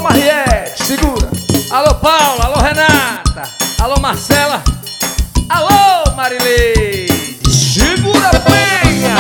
Mariette, segura. Alô Paula, alô Renata, alô Marcela, alô Marileide, segura penha.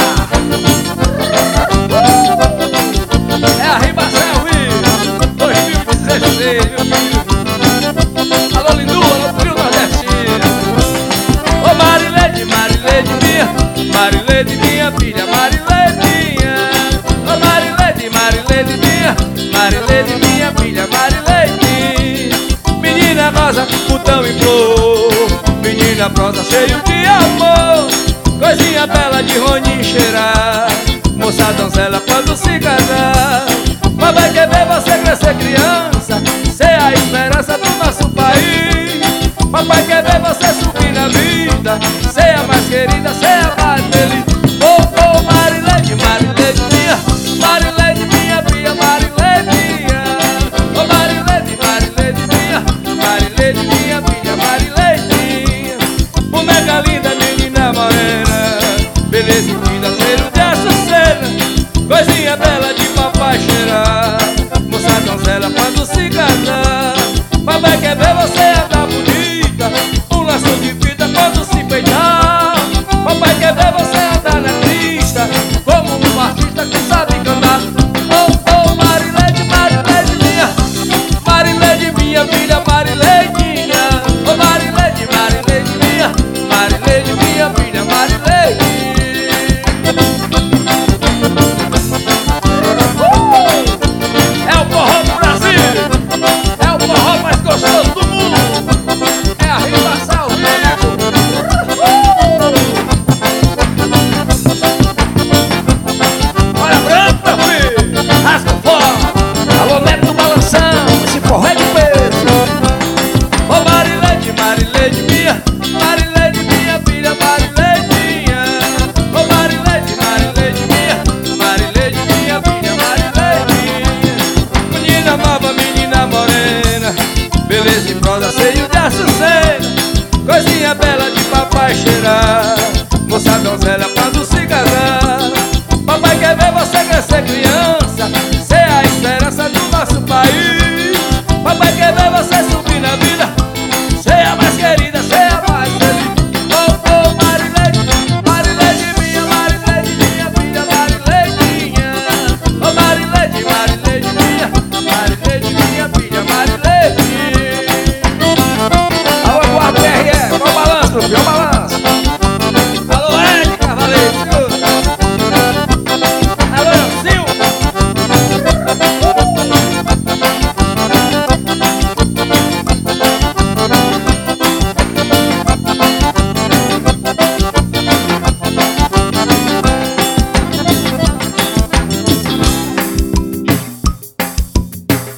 É a Ribação Rio 2016, meu filho. Alô Lindu, alô Frio Nordestino. Ô Marileide, Marileide minha, Marileide minha filha, Marileidinha. Ô Marileide, Marileide minha, Marileide minha filha, Marileide. Menina rosa, botão em flor, menina prosa cheio de amor, coisinha bela de roninho cheirar, moça donzela quando se casar. Mas vai querer você crescer criança, ser a esperança do nosso país. Papai quer ver você subir na vida, ser a mais querida, ser a mais feliz. Oh, oh, Marileide, Marileide minha, Marileide minha filha, Marileidinha. Oh, Marileide, Marileide minha, Marileide minha filha, Marileidinha. Boneca linda, menina morena, beleza e vida, cheiro de açucena, coisinha bela de papai cheirar, moça donzela quando se casar. Papai quer ver você andar bonita, um laço de fita quando se peitar. Papai quer ver você andar na pista, como um artista que sabe cantar. Oh, oh, Marileide, Marileide minha, Marileide minha filha, Marileidinha. Oh, Marileide, Marileide minha, Marileide minha filha, Marileide. É o forró do Brasil, é o forró mais gostoso do mundo, é a Ribação Rio. Olha branca, filho, rasga o forró. Alô, Neto balanção, esse forró é de peso. Ô Marileide, Marileide minha, Marileide minha filha, Marileidinha. Ô Marileide, Marileide minha, Marileide minha filha, Marileidinha. Menina nova, menina morena, beleza e prosa cheio de açucena, coisinha bela de papai cheirar, moça donzela